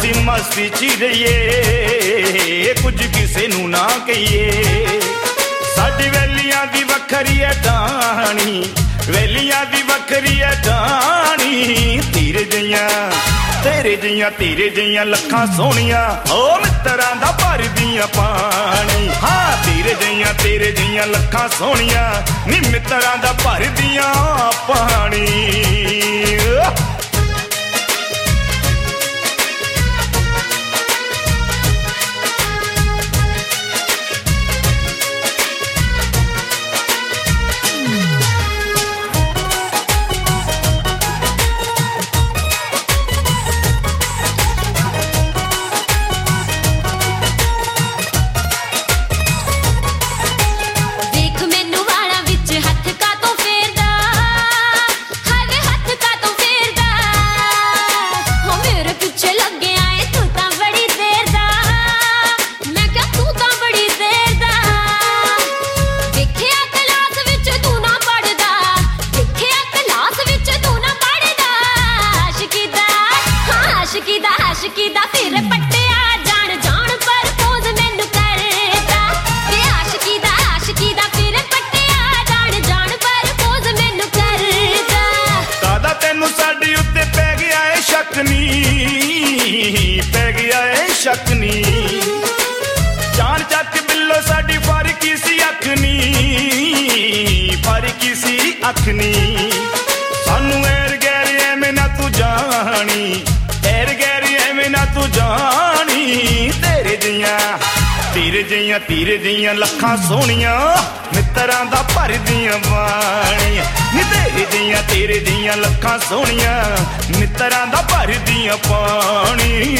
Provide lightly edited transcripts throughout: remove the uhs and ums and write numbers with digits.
ਅਸੀਂ ਮਸਤੀ 'ਚ ਰਹੀਏ, ਕੁਝ ਕਿਸੇ ਨੂੰ ਨਾ ਕਹੀਏ। ਸਾਡੀ ਵੈਲੀਆਂ ਦੀ ਵੱਖਰੀ ਐ ਟਾਣੀ, ਵੈਲੀਆਂ ਦੀ ਵੱਖਰੀ ਐ ਟਾਣੀ। ਤੇਰੇ ਜਿਹੀਆਂ ਲੱਖਾਂ ਸੋਹਣੀਆਂ, ਓ ਮਿੱਤਰਾਂ ਦਾ ਭਰਦੀਆਂ ਪਾਣੀ। ਹਾਂ ਤੇਰੇ ਜਿਹੀਆਂ ਲੱਖਾਂ ਸੋਹਣੀਆਂ, ਨੀ ਮਿੱਤਰਾਂ ਦਾ ਭਰਦੀਆਂ ਪਾਣੀ। ਆਸ਼ਕੀ ਦਾ ਫਿਰ ਪੱਟਿਆ ਜਾਣ ਜਾਣ ਪਰ ਪੋਜ਼ ਮੈਨੂੰ ਕਰਦਾ ਵੇ। ਆਸ਼ਕੀ ਦਾ ਫਿਰ ਪੱਟਿਆ ਜਾਣ ਜਾਣ ਪਰ ਪੋਜ਼ ਮੈਨੂੰ ਕਰਦਾ। ਕਾਦਾ ਤੈਨੂੰ ਸਾਡੀ ਉੱਤੇ ਪੈ ਗਿਆ ਏ ਸ਼ੱਕ ਨੀ, ਪੈ ਗਿਆ ਏ ਸ਼ੱਕ ਨੀ। ਜਾਨ ਚੱਕ ਬਿੱਲੋ ਸਾਡੀ ਫਰਕੀ ਸੀ ਅੱਖ ਨੀ, ਫਰਕੀ ਸੀ ਅੱਖ ਨੀ। ਸਾਨੂੰ ਐਰ ਗੈਰ ਐਵੇਂ ਨਾ ਤੂੰ ਜਾਣੀ, ਐਰ ਗੈਰ ਐਵੇਂ ਨਾ ਤੂੰ ਜਾਣੀ। ਤੇਰੇ ਜਿਹੀਆਂ ਲੱਖਾਂ ਸੋਹਣੀਆਂ, ਮਿੱਤਰਾਂ ਦਾ ਭਰਦੀਆਂ ਪਾਣੀ। ਨੀ ਤੇਰੇ ਜਿਹੀਆਂ ਲੱਖਾਂ ਸੋਹਣੀਆਂ, ਮਿੱਤਰਾਂ ਦਾ ਭਰਦੀਆਂ ਪਾਣੀ।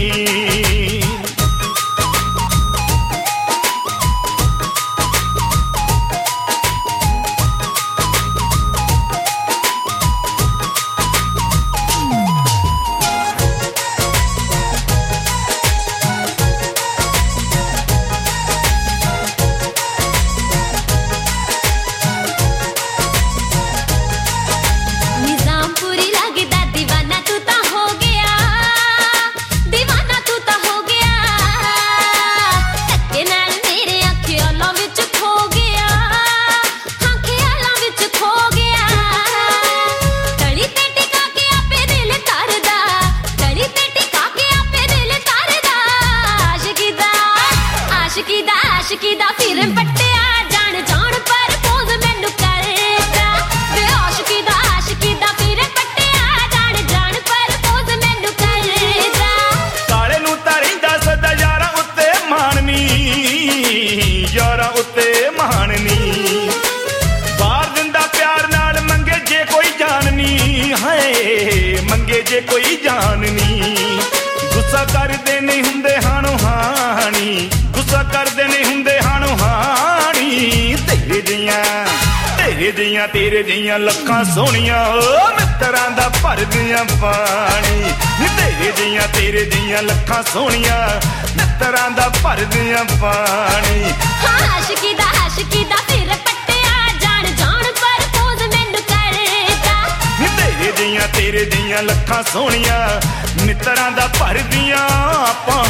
ਆਸ਼ਕੀ ਦਾ ਫਿਰ ਪੱਟਿਆ ਜਾਣ ਜਾਣ ਪਰ ਪੋਜ਼ ਮੈਨੂੰ ਕਰਦਾ ਵੇ। ਆਸ਼ਕੀ ਦਾ ਫਿਰ ਪੱਟਿਆ ਜਾਣ ਜਾਣ ਪਰ ਪੋਜ਼ ਮੈਨੂੰ ਕਰਦਾ। ਕਾਲੇ ਨੂੰ ਤਾਂ ਰਹਿੰਦਾ ਸਦਾ ਯਾਰਾਂ ਉੱਤੇ ਮਾਣਨੀ, ਯਾਰਾਂ ਉੱਤੇ ਮਾਣਨੀ। ਬਾਹਰ ਦਿੰਦਾ ਪਿਆਰ ਨਾਲ ਮੰਗੇ ਜੇ ਕੋਈ ਜਾਣਨੀ, ਹਾਏ ਮੰਗੇ ਜੇ ਕੋਈ ਜਾਣਨੀ। ਗੁੱਸਾ ਕਰਦੇ ਨਹੀਂ ਹੁੰਦੇ ਹਾਣੋ ਹਾਣੀ, ਗੁੱਸਾ ਕਰਦੇ ਨਹੀਂ ਹੁੰਦੇ ਹਾਣੋ ਹਾਣੀ। ਤੇਰੇ ਜਿਹੀਆਂ ਲੱਖਾਂ ਸੋਹਣੀਆਂ, ਓ ਮਿੱਤਰਾਂ ਦਾ ਭਰਦੀਆਂ ਪਾਣੀ। ਨੀ ਤੇਰੇ ਜਿਹੀਆਂ ਲੱਖਾਂ ਸੋਹਣੀਆਂ, ਮਿੱਤਰਾਂ ਦਾ ਭਰਦੀਆਂ ਪਾਣੀ। ਹਾਂ ਆਸ਼ਕੀ ਦਾ ਫਿਰ ਪੱਟਿਆ ਜਾਣ ਜਾਣ ਪਰ ਪੋਜ਼ ਮੈਨੂੰ ਕਰਦਾ ਨੀ। ਤੇਰੇ ਜਿਹੀਆਂ ਲੱਖਾਂ ਸੋਹਣੀਆਂ, ਮਿੱਤਰਾਂ ਦਾ ਭਰਦੀਆਂ ਪਾਣੀ।